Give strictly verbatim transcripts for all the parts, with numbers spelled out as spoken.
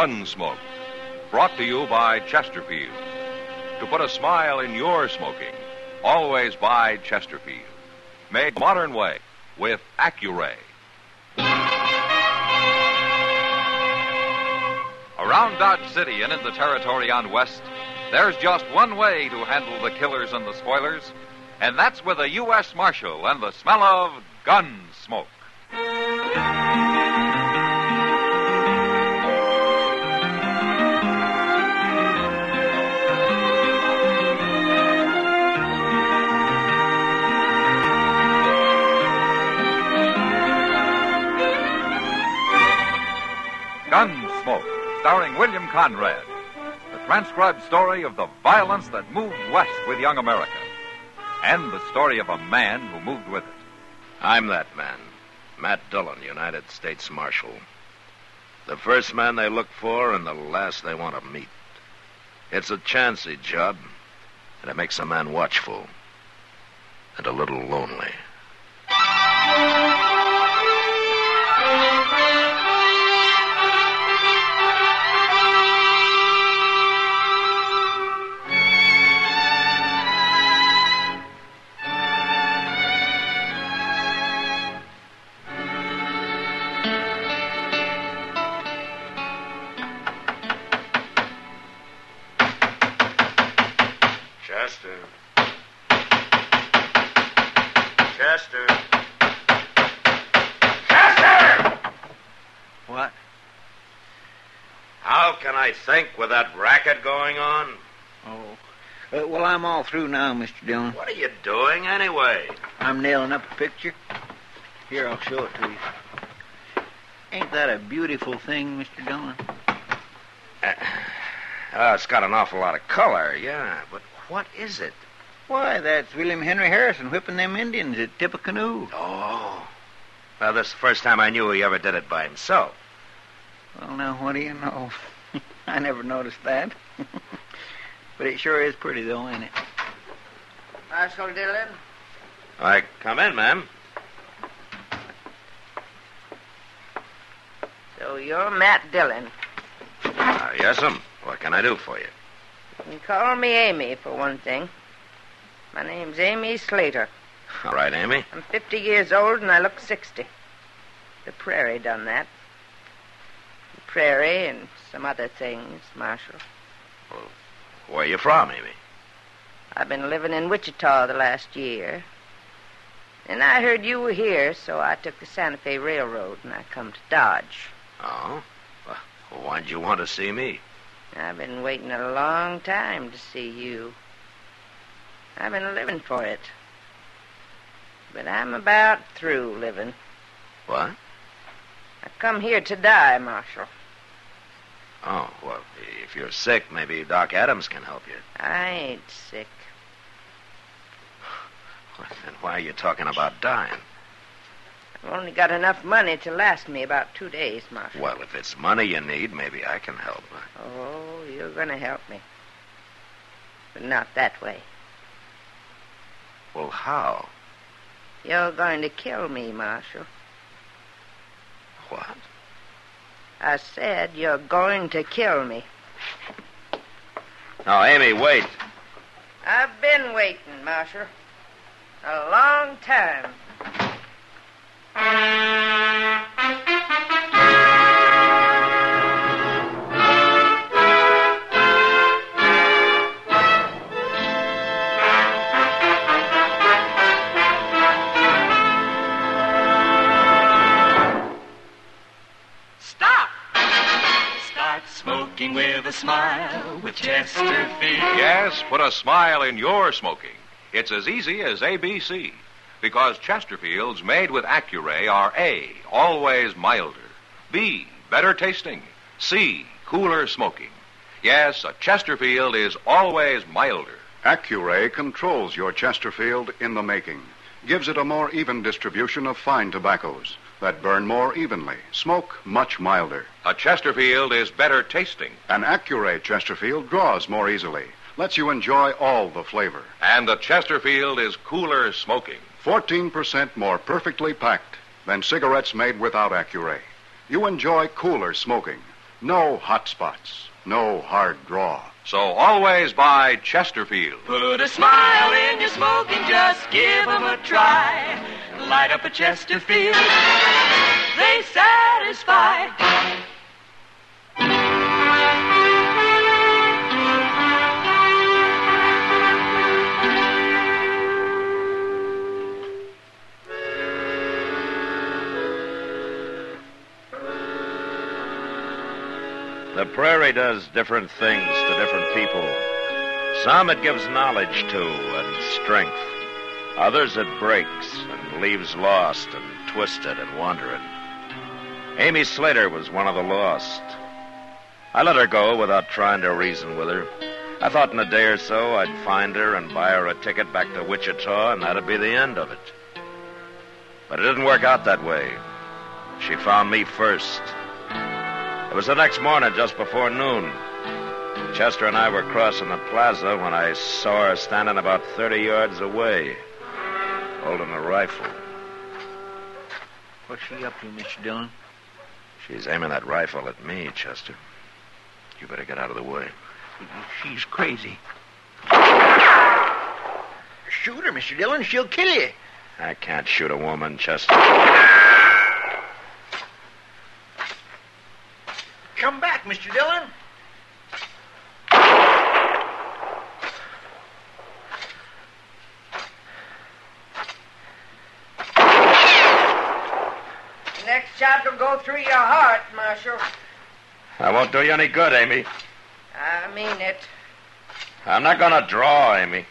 Gunsmoke, brought to you by Chesterfield. To put a smile in your smoking, always buy Chesterfield. Made modern way with Accuray. Around Dodge City and in the territory on West, there's just one way to handle the killers and the spoilers, and that's with a U S Marshal and the smell of gun smoke. Gunsmoke, starring William Conrad. The transcribed story of the violence that moved west with young America. And the story of a man who moved with it. I'm that man, Matt Dillon, United States Marshal. The first man they look for and the last they want to meet. It's a chancy job, and it makes a man watchful and a little lonely. Chester. Chester. Chester! What? How can I think with that racket going on? Oh. Uh, well, I'm all through now, Mister Dillon. What are you doing anyway? I'm nailing up a picture. Here, I'll show it to you. Ain't that a beautiful thing, Mister Dillon? Uh, oh, it's got an awful lot of color, yeah, but what is it? Why, that's William Henry Harrison whipping them Indians at Tippecanoe. Oh. Well, this is the first time I knew he ever did it by himself. Well, now, what do you know? I never noticed that. But it sure is pretty, though, ain't it? Marshal Dillon? All right, come in, ma'am. So you're Matt Dillon. Uh, yes'm. What can I do for you? You can call me Amy, for one thing. My name's Amy Slater. All right, Amy. I'm fifty years old, and I look sixty. The prairie done that. The prairie and some other things, Marshal. Well, where are you from, Amy? I've been living in Wichita the last year. And I heard you were here, so I took the Santa Fe Railroad, and I come to Dodge. Oh? Well, why'd you want to see me? I've been waiting a long time to see you. I've been living for it. But I'm about through living. What? I come here to die, Marshal. Oh, well, if you're sick, maybe Doc Adams can help you. I ain't sick. Well, then why are you talking about dying? I've only got enough money to last me about two days, Marshal. Well, if it's money you need, maybe I can help. Oh, you're going to help me. But not that way. Well, how? You're going to kill me, Marshal. What? I said you're going to kill me. Now, Amy, wait. I've been waiting, Marshal. A long time. Stop! Start smoking with a smile with Chesterfield. Yes, put a smile in your smoking. It's as easy as A B C. Because Chesterfields made with Accuray are A, always milder, B, better tasting, C, cooler smoking. Yes, a Chesterfield is always milder. Accuray controls your Chesterfield in the making, gives it a more even distribution of fine tobaccos that burn more evenly, smoke much milder. A Chesterfield is better tasting. An Accuray Chesterfield draws more easily, lets you enjoy all the flavor. And the Chesterfield is cooler smoking. fourteen percent more perfectly packed than cigarettes made without Accuray. You enjoy cooler smoking, No hot spots. No hard draw. So always buy Chesterfield. Put a smile in your smoking, just give 'em a try. Light up a Chesterfield, they satisfy. The prairie does different things to different people. Some it gives knowledge to and strength. Others it breaks and leaves lost and twisted and wandering. Amy Slater was one of the lost. I let her go without trying to reason with her. I thought in a day or so I'd find her and buy her a ticket back to Wichita, and that'd be the end of it. But it didn't work out that way. She found me first. It was the next morning, just before noon. Chester and I were crossing the plaza when I saw her standing about thirty yards away, holding a rifle. What's she up to, Mister Dillon? She's aiming that rifle at me, Chester. You better get out of the way. She's crazy. Shoot her, Mister Dillon. She'll kill you. I can't shoot a woman, Chester. Come back, Mister Dillon. The next shot will go through your heart, Marshal. I won't do you any good, Amy. I mean it. I'm not going to draw, Amy.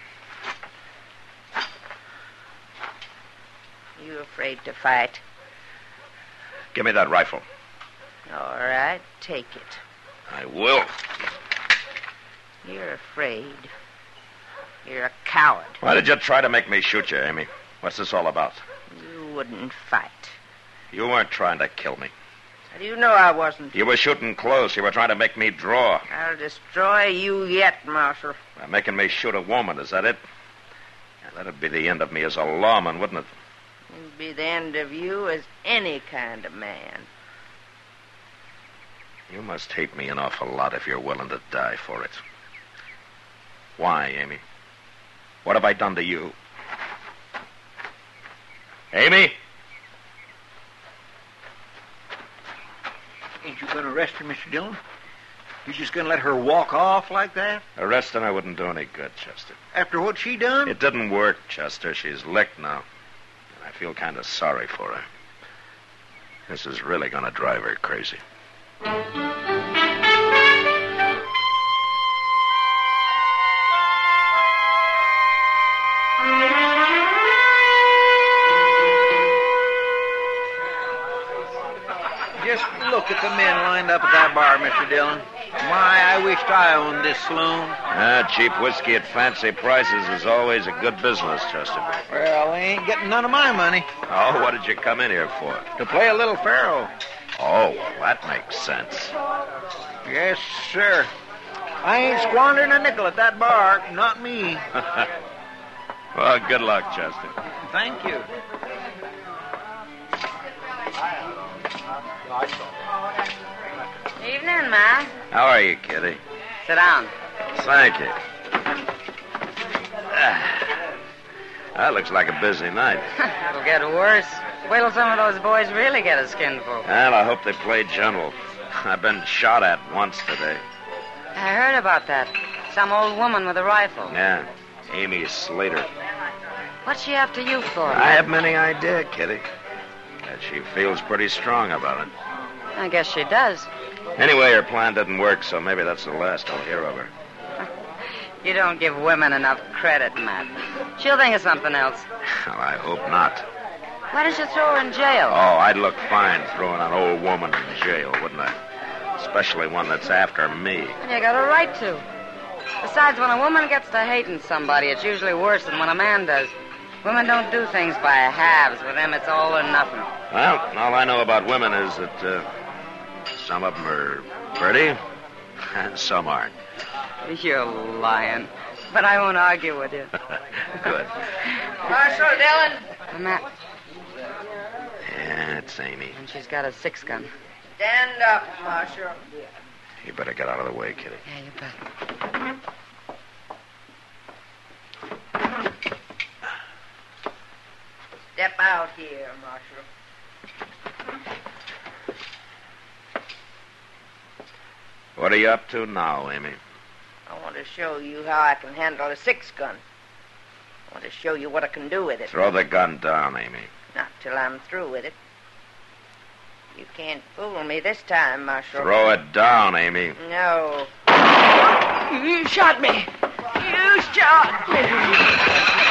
You afraid to fight? Give me that rifle. All right, take it. I will. You're afraid. You're a coward. Why did you try to make me shoot you, Amy? What's this all about? You wouldn't fight. You weren't trying to kill me. How do you know I wasn't? You were shooting close. You were trying to make me draw. I'll destroy you yet, Marshal. By making me shoot a woman, is that it? Yeah, that'd be the end of me as a lawman, wouldn't it? It'd be the end of you as any kind of man. You must hate me an awful lot if you're willing to die for it. Why, Amy? What have I done to you? Amy? Ain't you going to arrest her, Mister Dillon? You just going to let her walk off like that? Arresting her wouldn't do any good, Chester. After what she done? It didn't work, Chester. She's licked now. And I feel kind of sorry for her. This is really going to drive her crazy. Just look at the men lined up at that bar, Mister Dillon. My, I wished I owned this saloon. Ah, cheap whiskey at fancy prices is always a good business, Chester. Well, they ain't getting none of my money. Oh, what did you come in here for? To play a little faro. Oh, well, that makes sense. Yes, sir. I ain't squandering a nickel at that bar. Not me. Well, good luck, Chester. Thank you. Evening, Ma. How are you, Kitty? Sit down. Thank you. Ah, that looks like a busy night. It'll get worse. Wait till some of those boys really get a skinful. Well, I hope they play general. I've been shot at once today. I heard about that. Some old woman with a rifle. Yeah, Amy Slater. What's she after you for? I haven't any idea, Kitty. But she feels pretty strong about it. I guess she does. Anyway, her plan didn't work, so maybe that's the last I'll hear of her. You don't give women enough credit, Matt. She'll think of something else. Well, I hope not. Why don't you throw her in jail? Oh, I'd look fine throwing an old woman in jail, wouldn't I? Especially one that's after me. You got a right to. Besides, when a woman gets to hating somebody, it's usually worse than when a man does. Women don't do things by halves. With them, it's all or nothing. Well, all I know about women is that uh, some of them are pretty and some aren't. You're lying. But I won't argue with you. Good. Marshal Dillon. Matt. Yeah, it's Amy. And she's got a six-gun. Stand up, Marshal. You better get out of the way, Kitty. Yeah, you bet. Step out here, Marshal. What are you up to now, Amy? I want to show you how I can handle a six-gun. I want to show you what I can do with it. Throw the gun down, Amy. Not till I'm through with it. You can't fool me this time, Marshal. Throw it down, Amy. No. You shot me. You shot me.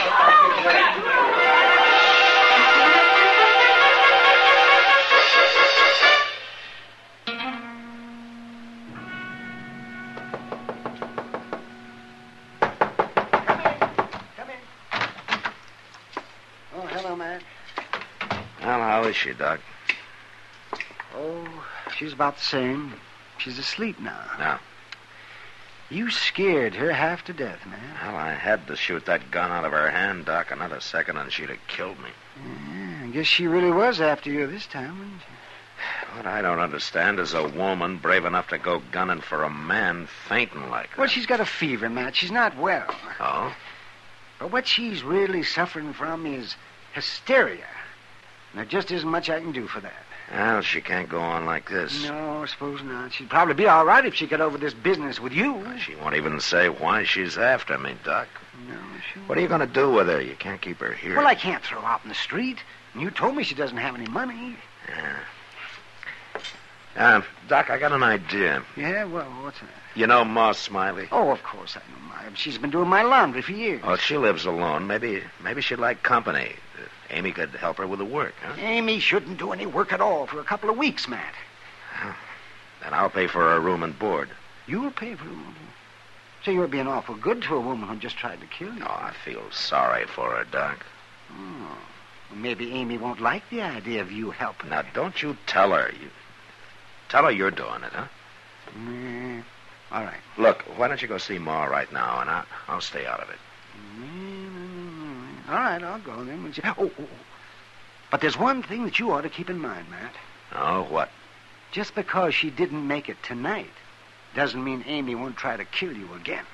Oh, hello, Matt. Well, how is she, Doc? Oh, she's about the same. She's asleep now. No. You scared her half to death, man. Well, I had to shoot that gun out of her hand, Doc. Another second and she'd have killed me. Yeah, I guess she really was after you this time, wasn't she? What I don't understand is a woman brave enough to go gunning for a man fainting like her. Well, she's got a fever, Matt. She's not well. Oh? But what she's really suffering from is hysteria. And there just isn't much I can do for that. Well, she can't go on like this. No, I suppose not. She'd probably be all right if she got over this business with you. She won't even say why she's after me, Doc. No, she What are you going to do with her? You can't keep her here. Well, I can't throw her out in the street. And you told me she doesn't have any money. Yeah. Uh, Doc, I got an idea. Yeah, well, what's that? You know Ma Smiley? Oh, of course I know Ma. She's been doing my laundry for years. Well, she lives alone. Maybe maybe she'd like company. Uh, Amy could help her with the work, huh? Amy shouldn't do any work at all for a couple of weeks, Matt. Well, then I'll pay for her room and board. You'll pay for it. So you're being awful good to a woman who just tried to kill you. Oh, I feel sorry for her, Doc. Oh. Well, maybe Amy won't like the idea of you helping. Now, don't you tell her. You tell her you're doing it, huh? Mm, all right. Look, why don't you go see Ma right now, and I'll, I'll stay out of it. Mm, all right, I'll go then. Oh, oh, oh. But there's one thing that you ought to keep in mind, Matt. Oh, what? Just because she didn't make it tonight doesn't mean Amy won't try to kill you again.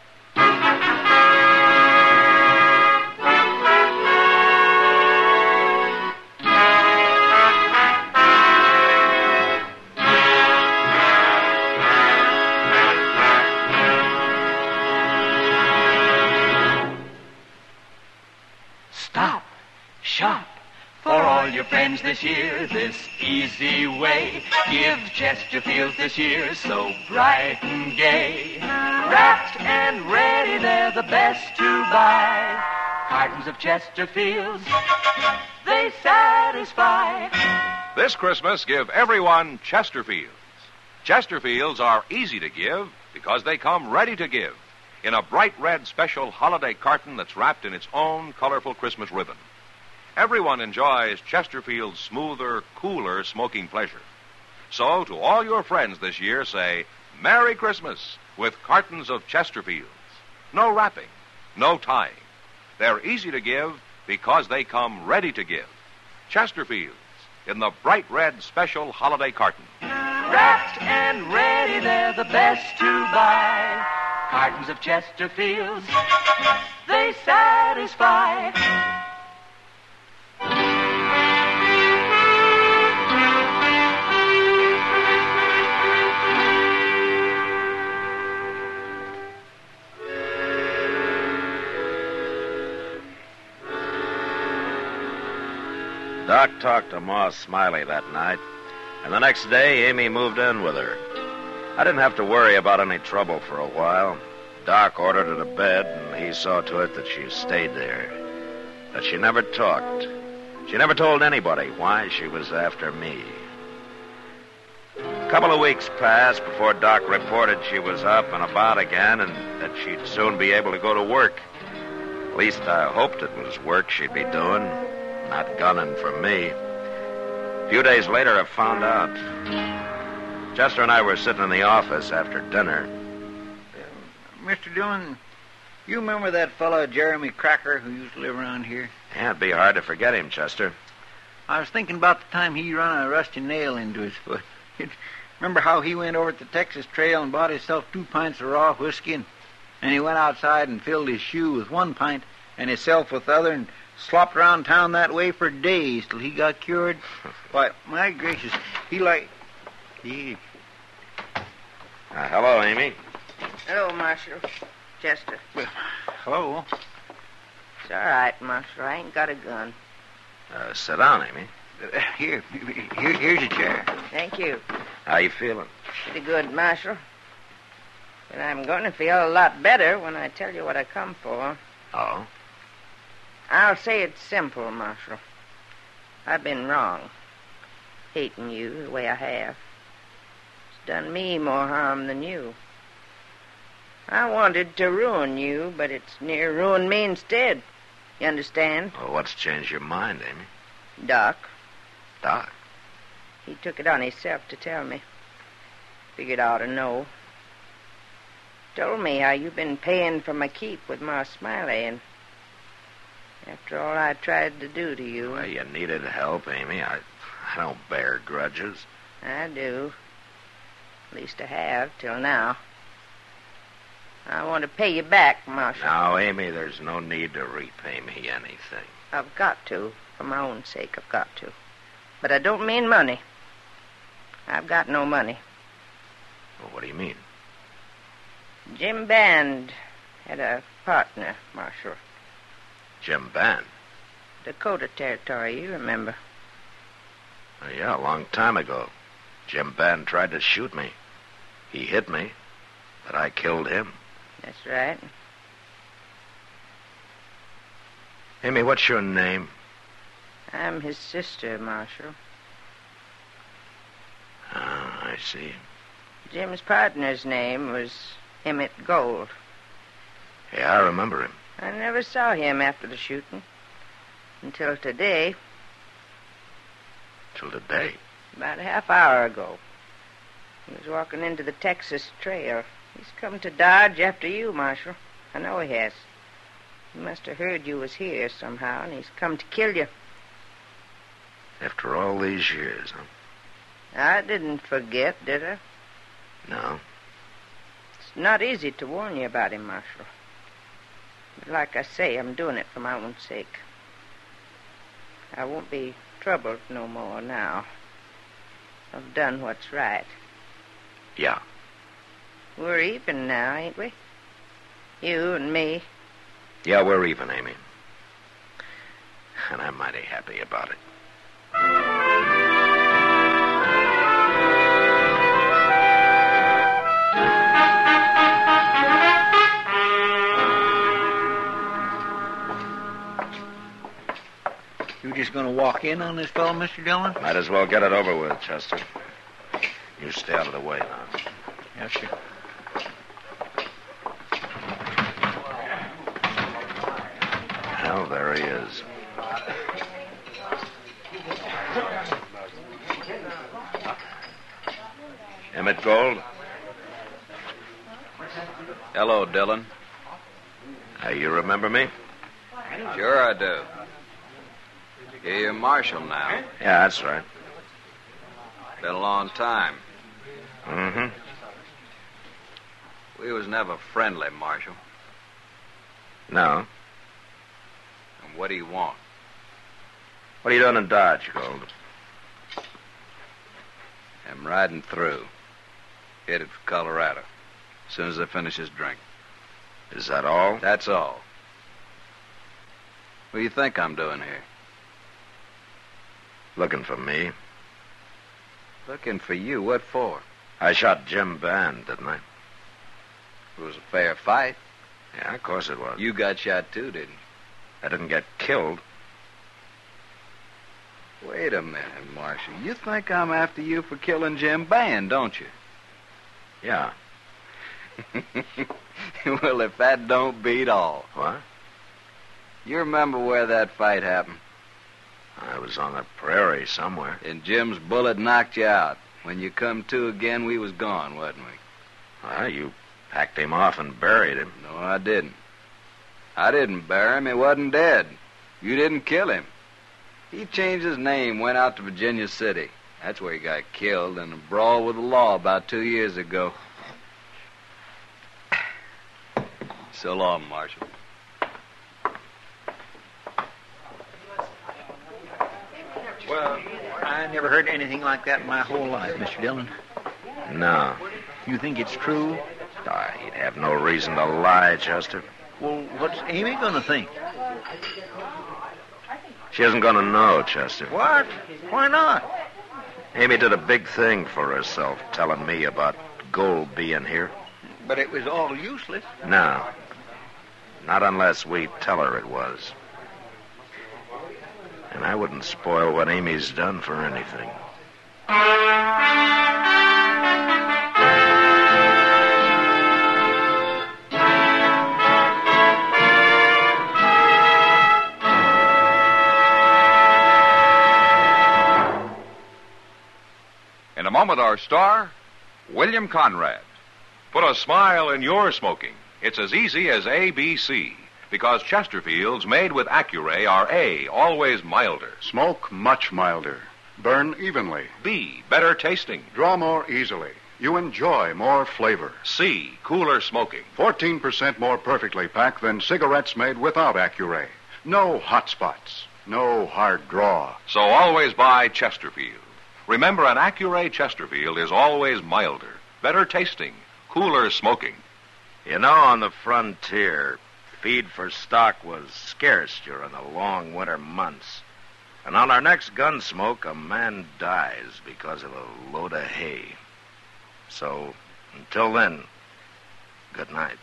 Stop. Shop. For all your friends this year, this easy way. Give Chesterfields this year so bright and gay. Wrapped and ready, they're the best to buy. Cartons of Chesterfields, they satisfy. This Christmas, give everyone Chesterfields. Chesterfields are easy to give because they come ready to give in a bright red special holiday carton that's wrapped in its own colorful Christmas ribbon. Everyone enjoys Chesterfield's smoother, cooler smoking pleasure. So, to all your friends this year, say, Merry Christmas with cartons of Chesterfields. No wrapping, no tying. They're easy to give because they come ready to give. Chesterfields in the bright red special holiday carton. Wrapped and ready, they're the best to buy. Cartons of Chesterfields, they satisfy. Doc talked to Ma Smiley that night, and the next day Amy moved in with her. I didn't have to worry about any trouble for a while. Doc ordered her to bed, and he saw to it that she stayed there. That she never talked. She never told anybody why she was after me. A couple of weeks passed before Doc reported she was up and about again and that she'd soon be able to go to work. At least I hoped it was work she'd be doing, not gunning for me. A few days later, I found out. Chester and I were sitting in the office after dinner. Uh, Mister Dillon, you remember that fellow Jeremy Cracker who used to live around here? Yeah, it'd be hard to forget him, Chester. I was thinking about the time he run a rusty nail into his foot. It Remember how he went over to the Texas Trail and bought himself two pints of raw whiskey, and, and he went outside and filled his shoe with one pint and himself with the other and slopped around town that way for days till he got cured? Why, my gracious, he like... He... Uh, hello, Amy. Hello, Marshal. Chester. Well, hello. It's all right, Marshal. I ain't got a gun. Uh, sit down, Amy. Uh, here, here, here's a chair. Thank you. How you feeling? Pretty good, Marshal. But I'm going to feel a lot better when I tell you what I come for. Oh? I'll say it's simple, Marshal. I've been wrong. Hating you the way I have. It's done me more harm than you. I wanted to ruin you, but it's near ruined me instead. You understand? Well, what's changed your mind, Amy? Doc. Doc? He took it on himself to tell me. Figured I ought to know. Told me how you've been paying for my keep with Ma Smiley, and after all I tried to do to you... Well, you needed help, Amy. I, I don't bear grudges. I do. At least I have, till now. I want to pay you back, Marshal. Now, Amy, there's no need to repay me anything. I've got to. For my own sake, I've got to. But I don't mean money. I've got no money. Well, what do you mean? Jim Band had a partner, Marshal. Jim Band? Dakota Territory, you remember. Uh, yeah, a long time ago. Jim Band tried to shoot me. He hit me, but I killed him. That's right. Amy, what's your name? I'm his sister, Marshal. Ah, I see. Jim's partner's name was Emmett Gold. Yeah, I remember him. I never saw him after the shooting. Until today. Till today? About a half hour ago. He was walking into the Texas Trail. He's come to Dodge after you, Marshal. I know he has. He must have heard you was here somehow, and he's come to kill you. After all these years, huh? I didn't forget, did I? No. It's not easy to warn you about him, Marshal. But like I say, I'm doing it for my own sake. I won't be troubled no more now. I've done what's right. Yeah. We're even now, ain't we? You and me. Yeah, we're even, Amy. And I'm mighty happy about it. You just going to walk in on this fellow, Mister Dillon? Might as well get it over with, Chester. You stay out of the way now. Yes, sir. Well, there he is. Emmett Gold? Hello, Dillon. Uh, you remember me? Sure I do. You're Marshal now. Yeah, that's right. Been a long time. Mm-hmm. We was never friendly, Marshal. No. And what do you want? What are you doing in Dodge, Gold? I'm riding through. Headed for Colorado. As soon as I finish this drink. Is that all? That's all. What do you think I'm doing here? Looking for me. Looking for you. What for? I shot Jim Band, didn't I? It was a fair fight. Yeah, of course it was. You got shot too, didn't you? I didn't get killed. Wait a minute, Marshal. You think I'm after you for killing Jim Band, don't you? Yeah. Well, if that don't beat all. What? You remember where that fight happened? I was on the prairie somewhere. And Jim's bullet knocked you out. When you come to again, we was gone, wasn't we? Well, you packed him off and buried him. No, I didn't. I didn't bury him. He wasn't dead. You didn't kill him. He changed his name, went out to Virginia City. That's where he got killed in a brawl with the law about two years ago. So long, Marshal. Well, I never heard anything like that in my whole life, Mister Dillon. No. You think it's true? Uh, he'd have no reason to lie, Chester. Well, what's Amy going to think? She isn't going to know, Chester. What? Why not? Amy did a big thing for herself, telling me about gold being here. But it was all useless. No. Not unless we tell her it was. And I wouldn't spoil what Amy's done for anything. In a moment, our star, William Conrad. Put a smile in your smoking. It's as easy as A B C. Because Chesterfields made with Accuray are A, always milder. Smoke much milder. Burn evenly. B, better tasting. Draw more easily. You enjoy more flavor. C, cooler smoking. fourteen percent more perfectly packed than cigarettes made without Accuray. No hot spots. No hard draw. So always buy Chesterfield. Remember, an Accuray Chesterfield is always milder, better tasting, cooler smoking. You know, on the frontier, feed for stock was scarce during the long winter months. And on our next Gunsmoke, a man dies because of a load of hay. So, until then, good night.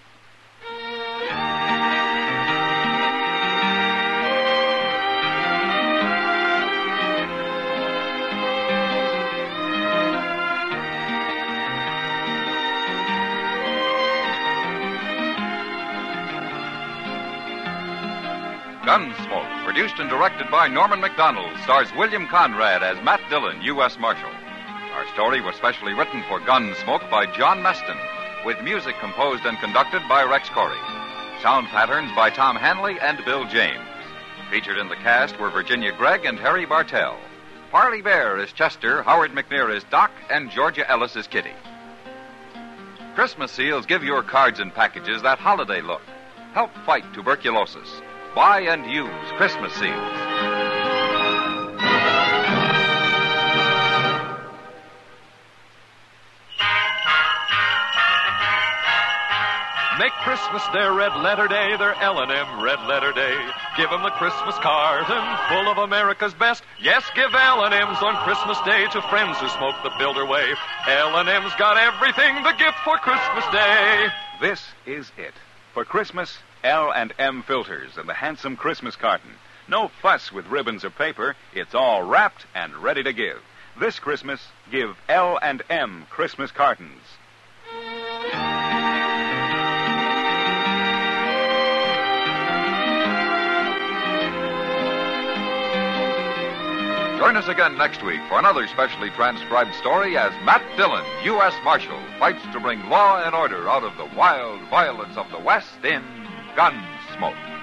Gunsmoke, produced and directed by Norman MacDonald, stars William Conrad as Matt Dillon, U S Marshal. Our story was specially written for Gunsmoke by John Meston, with music composed and conducted by Rex Corey. Sound patterns by Tom Hanley and Bill James. Featured in the cast were Virginia Gregg and Harry Bartell. Parley Bear is Chester, Howard McNear is Doc, and Georgia Ellis is Kitty. Christmas seals give your cards and packages that holiday look. Help fight tuberculosis. Buy and use Christmas seals. Make Christmas their red letter day, their L and M red letter day. Give them the Christmas carton full of America's best. Yes, give L and M's on Christmas Day to friends who smoke the Builder way. L and M's got everything, the gift for Christmas Day. This is it. For Christmas, L and M filters and the handsome Christmas carton. No fuss with ribbons or paper. It's all wrapped and ready to give. This Christmas, give L and M Christmas cartons. Join us again next week for another specially transcribed story as Matt Dillon, U S Marshal, fights to bring law and order out of the wild violence of the West in Gunsmoke.